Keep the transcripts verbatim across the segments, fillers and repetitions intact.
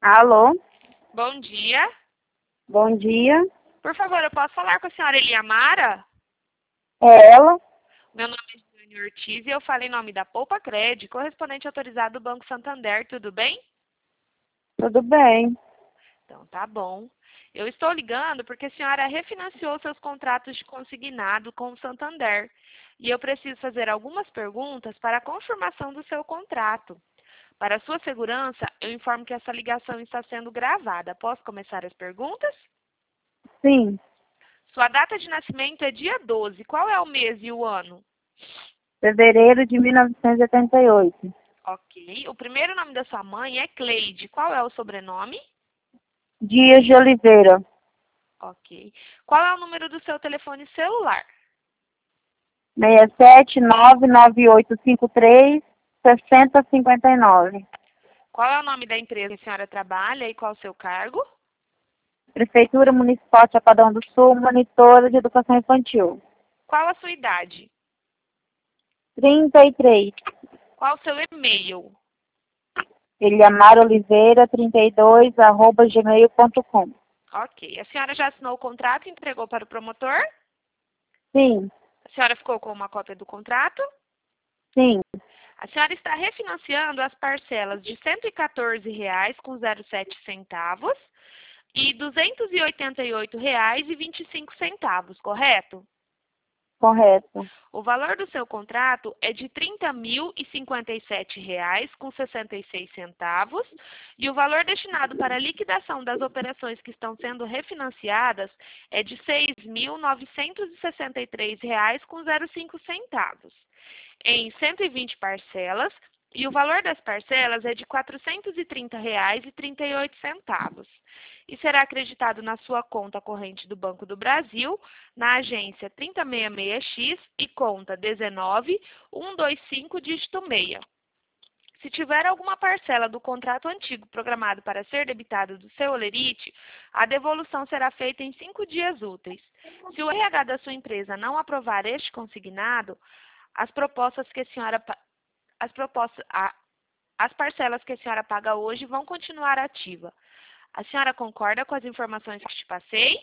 Alô, Bom dia. bom dia. Por favor, eu posso falar com a senhora Eliamara? É ela? Meu nome é Jane Ortiz e eu falo em nome da Poupa Cred, correspondente autorizado do Banco Santander, tudo bem? Tudo bem? Então, tá bom. Eu estou ligando porque a senhora refinanciou seus contratos de consignado com o Santander. E eu preciso fazer algumas perguntas para a confirmação do seu contrato. Para sua segurança, eu informo que essa ligação está sendo gravada. Posso começar as perguntas? Sim, Sua data de nascimento é dia doze. Qual é o mês e o ano? fevereiro de mil novecentos e oitenta e oito. Ok. O primeiro nome da sua mãe é Cleide. Qual é o sobrenome? Dias de Oliveira, Ok. Qual é o número do seu telefone celular? seis sete nove nove oito cinco três seis zero cinco nove. Qual é o nome da empresa que a senhora trabalha e qual o seu cargo? Prefeitura Municipal de Chapadão do Sul, monitora de educação infantil. Qual a sua idade? trinta e três. Qual o seu e-mail? Eliamar Oliveira, trinta e dois, arroba gmail ponto com. Ok. A senhora já assinou o contrato e entregou para o promotor? Sim, A senhora ficou com uma cópia do contrato? sim, A senhora está refinanciando as parcelas de cento e quatorze reais com zero sete centavos e duzentos e oitenta e oito reais e vinte e cinco centavos, correto? correto. O valor do seu contrato é de trinta mil e cinquenta e sete reais com sessenta e seis centavos e o valor destinado para a liquidação das operações que estão sendo refinanciadas é de seis mil novecentos e sessenta e três reais com zero cinco centavos em cento e vinte parcelas e o valor das parcelas é de quatrocentos e trinta reais e trinta e oito centavos e será acreditado na sua conta corrente do Banco do Brasil, na agência trinta e sessenta e seis X e conta dezenove mil cento e vinte e cinco, dígito seis. Se tiver alguma parcela do contrato antigo programado para ser debitada do seu holerite, a devolução será feita em cinco dias úteis. Se o R H da sua empresa não aprovar este consignado, as propostas que a senhora pa- as propostas a- as parcelas que a senhora paga hoje vão continuar ativa. A senhora concorda com as informações que te passei?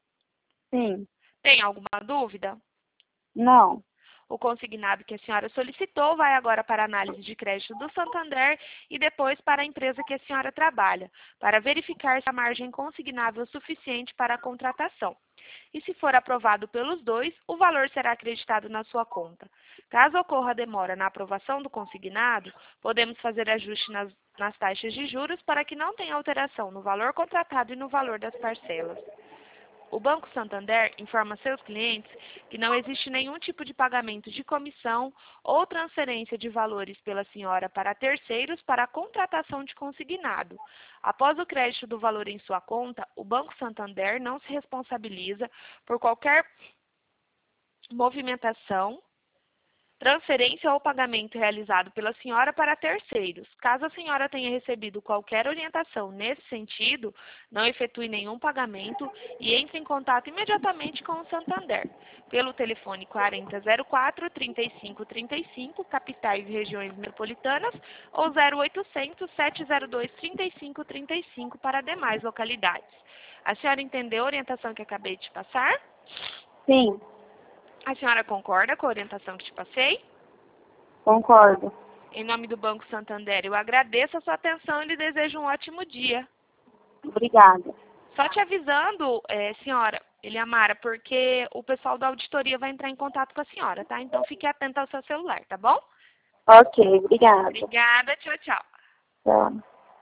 Sim, Tem alguma dúvida? não, O consignado que a senhora solicitou vai agora para a análise de crédito do Santander e depois para a empresa que a senhora trabalha, para verificar se a margem consignável é suficiente para a contratação. E se for aprovado pelos dois, o valor será acreditado na sua conta. Caso ocorra demora na aprovação do consignado, podemos fazer ajuste nas, nas taxas de juros para que não tenha alteração no valor contratado e no valor das parcelas. O Banco Santander informa seus clientes que não existe nenhum tipo de pagamento de comissão ou transferência de valores pela senhora para terceiros para a contratação de consignado. Após o crédito do valor em sua conta, o Banco Santander não se responsabiliza por qualquer movimentação, transferência ou pagamento realizado pela senhora para terceiros. Caso a senhora tenha recebido qualquer orientação nesse sentido, não efetue nenhum pagamento e entre em contato imediatamente com o Santander, pelo telefone quarenta zero quatro, trinta e cinco trinta e cinco, capitais e regiões metropolitanas, ou zero oitocentos, sete zero dois, trinta e cinco trinta e cinco para demais localidades. A senhora entendeu a orientação que acabei de passar? sim, A senhora concorda com a orientação que te passei? concordo. Em nome do Banco Santander, eu agradeço a sua atenção e lhe desejo um ótimo dia. Obrigada. Só te avisando, eh, senhora Eliamara, porque o pessoal da auditoria vai entrar em contato com a senhora, tá? Então fique atenta ao seu celular, tá bom? Ok, obrigada. Obrigada, tchau, tchau. Tchau.